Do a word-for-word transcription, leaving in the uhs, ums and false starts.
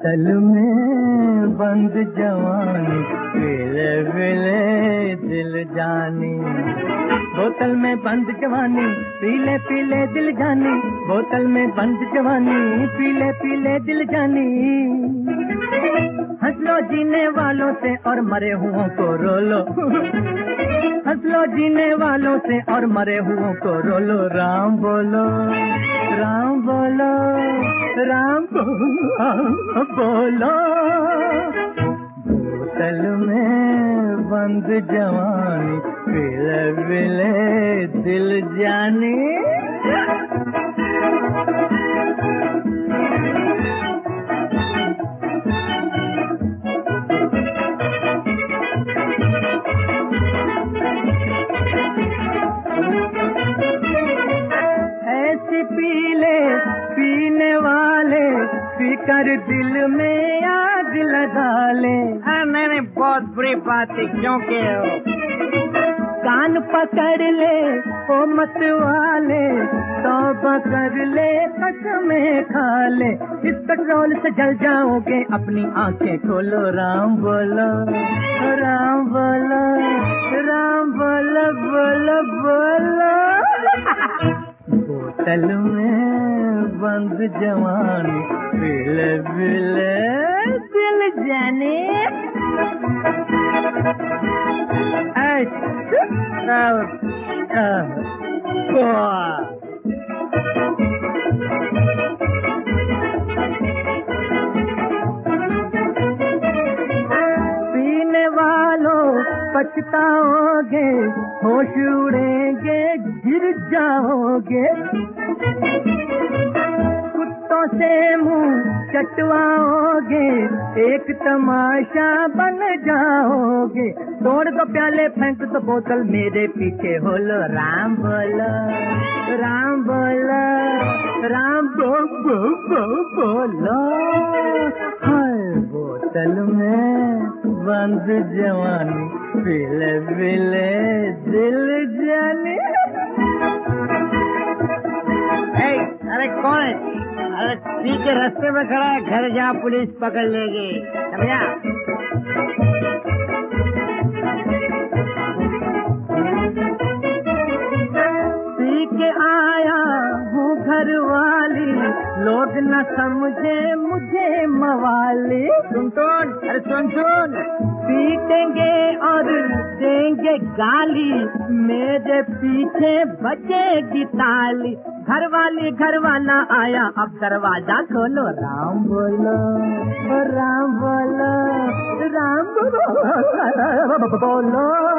बोतल में बंद जवानी, पीले पीले दिल जानी। बोतल में बंद जवानी, पीले पीले दिल जानी। बोतल में बंद जवानी, पीले पीले दिल जानी। हंस लो जीने वालों से और मरे हुओं को रो लो। हंस लो जीने वालों से और मरे हुओं को रो लो। राम बोलो, राम बोलो, राम बोलो। बोतल में बंद जवानी, पीले पीले दिल जानी। ऐसी पीले पीने वाले, पीकर दिल में आग लगा ले। हाँ मैंने बहुत बुरी बात है, क्यों के हो? कान पकड़ ले ओ मत वाले, तौबा कर ले कसमें खा ले। इस पेट्रोल से जल जाओगे, अपनी आंखें खोलो। राम बोलो, राम बोलो, राम बोलो, बोलो बोलो। बोतल में बंद जवानी, पीले पीले दिल जाने। पीने वालों पछताओगे, होश उड़ेंगे गिर जाओगे। कुत्तों से मुंह चटवाओगे, एक तमाशा बन जाओगे। तोड़ दो प्याले, फेंक दो बोतल, मेरे पीछे हो लो। राम बोलो, राम बोलो, राम बो बो बो बोलो। हाय बोतल में बंद जवानी, पीले पीले दिल जानी। अरे कौन है? अरे ठीक है, रास्ते में खड़ा है, घर जा पुलिस पकड़ लेगी। समझा? पी के आया हूँ घर वाली, लोग न समझे मुझे मवाली। सुन सुन, अरे सुन सुन, पीटेंगे और देंगे गाली, मेरे पीछे बजेगी ताली। घर वाली घर वाला आया, अब दरवाजा खोलो। राम बोलो, राम बोलो, राम बोलो।